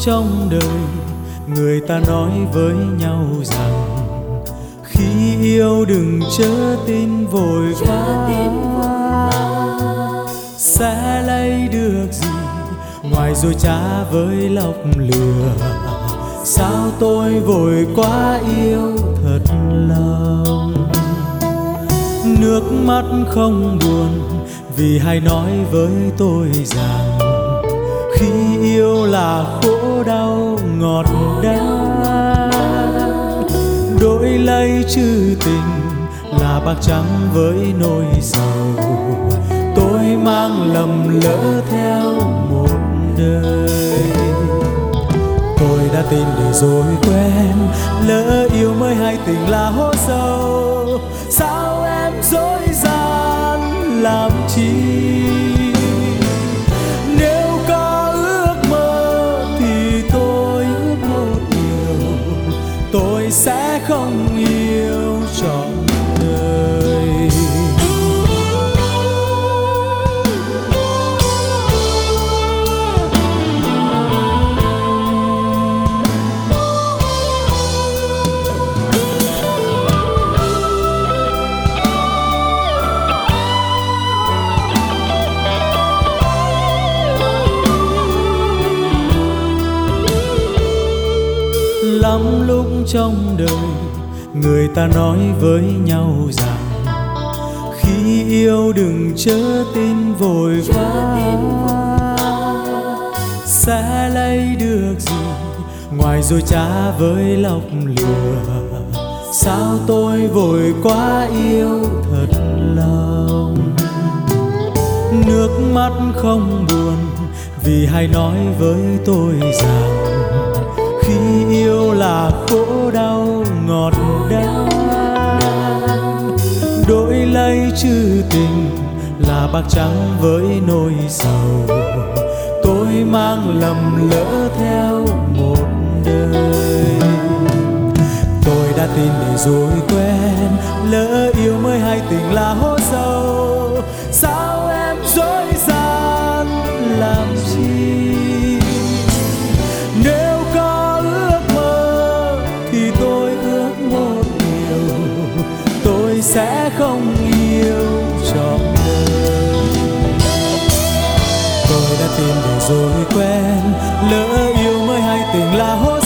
trong đời người ta nói với nhau rằng khi yêu đừng chớ tin vội vã, sẽ lấy được gì ngoài dối trá với lọc lừa. Sao tôi vội quá yêu thật lòng, nước mắt không buồn vì hay nói với tôi rằng khi yêu là khổ đau ngọt đắng, đổi lấy chữ tình là bạc trắng với nỗi sầu. Tôi mang lầm lỡ theo một đời, tôi đã tin để rồi quen, lỡ yêu mới hay tình là hố sâu. Sao em dối gian làm chi? Nếu có ước mơ thì tôi ước một điều, tôi sẽ không yêu trọn đời. Lắm lúc trong đời người ta nói với nhau rằng khi yêu đừng chớ tin vội vã, sẽ lấy được gì ngoài dối trá với lọc lừa. Sao tôi vội quá yêu thật lòng, nước mắt không buồn vì hay nói với tôi rằng khi yêu là khổ đau ngọt đắng, đổi lấy chữ tình là bạc trắng với nỗi sầu. Tôi mang lầm lỡ theo một đời, tôi đã tin để rồi quen, lỡ yêu mới hay tình là hố sâu. Sao em dối gian làm chi? Nếu có ước mơ thì tôi ước một điều, tôi sẽ không yêu trọn đời. Tôi đã tin để rồi quen, lỡ yêu mới hay tình là hố